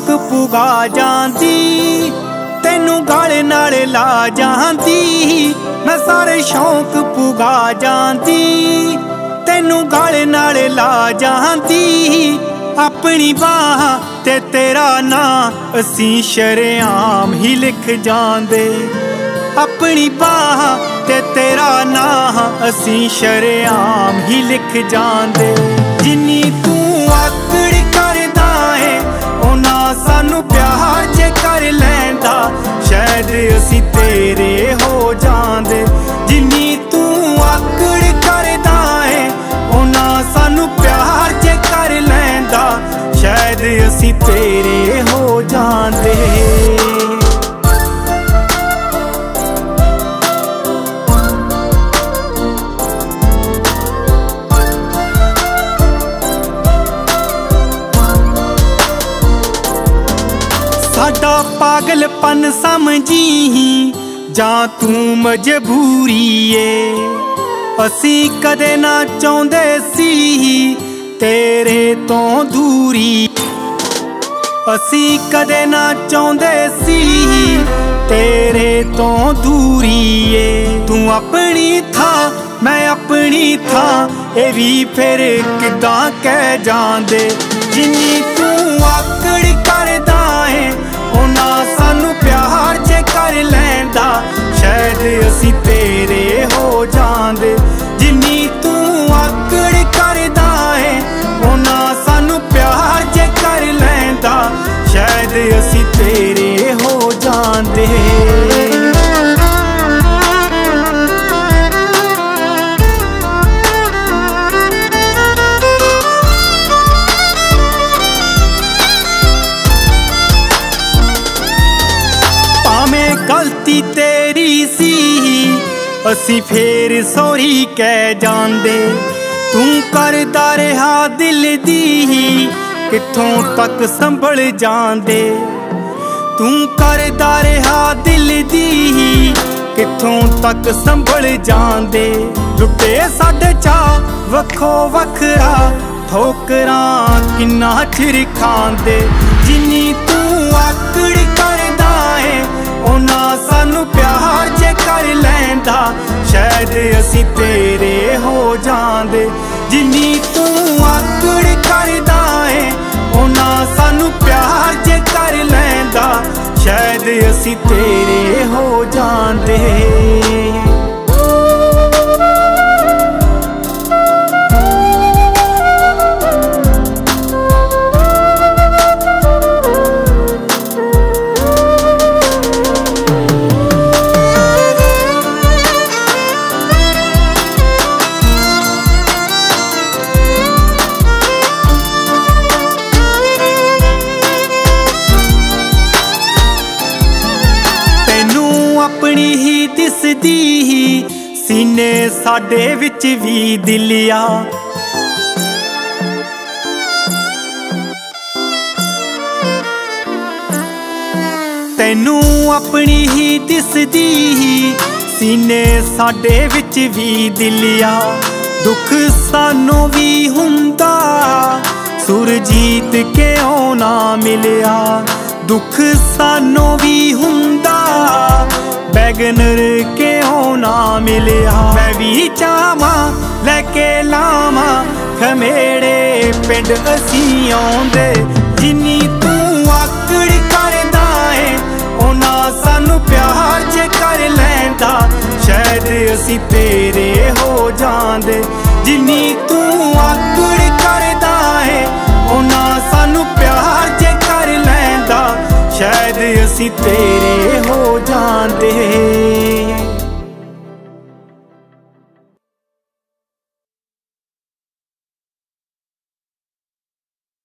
शौक पुगा जांदी, तैनू गाले नाल ला जांदी। मैं सारे शौक पुगा जांदी, तैनू गाले नाल ला जांदी। अपनी बाह ते तेरा नां असीं शरेआम ही लिख जांदे। अपनी बाह ते तेरा नां असीं शरेआम ही लिख जांदे। जिन्नी तू आकड़ करदा है उन्ना सानू प्यार जे कर लैंदा, शायद असीं तेरे हो जांदे। जिन्नी तू आकड़ करदा है उन्ना सानू प्यार जे कर लैंदा, शायद असीं तेरे हो जांदे। साडा पागलपन समझी जां तू मजबूरी ए, असीं कदे ना चाहुंदे सी तेरे तो दूरी। असीं कदे ना चाहुंदे सी तेरे तो दूरी ए। तू अपनी था मैं अपनी था, ए भी फिर किदां कह जांदे। जिन्नी तू आकड़ करदा है उन्ना सानू प्यार जे कर लैंदा, शायद असीं तेरे हो जांदे। जिन्नी तू आकड़ करदा है उन्ना सानू प्यार जे कर लैंदा, शायद असीं तेरे हो जांदे। गलती तेरी सी असीं फेर सॉरी कह जांदे। तू करदा रहा दिल दी कित्थों तक संभल जांदे। तू करदा रहा दिल दी कित्थों तक संभल जांदे। लुटे साडे चा वखो वखरा ठोकरां किन्ना चिर खांदे। जिन्नी तू आकड़ करदा है उन्ना सानू प्यार जे कर लैंदा, शायद असीं तेरे हो जांदे। जिन्नी तू आकड़ करदा है उन्ना सानू प्यार जे कर लैंदा, शायद असीं तेरे हो जांदे। अपनी ही दिसदी सीने साडे विच भी दिलिया। तैनू अपनी ही दिसदी सीने साडे विच भी दिलिया। दुख सानू भी हुंदा सुरजीत क्यों ना मिलिया। दुख सानू भी हुंदा बैगनर क्यों ना मिलिया। मैं भी चाहवां लैके लावां खमेड़े पिंड असीं आउंदे। जिन्नी तू आकड़ करदा है उन्ना सानू प्यार जे कर लैंदा, शायद असीं तेरे हो जांदे। जिन्नी तू आकड़ करदा है उन्ना सानू प्यार जे कर लैंदा, शायद असीं तेरे हो जांदे।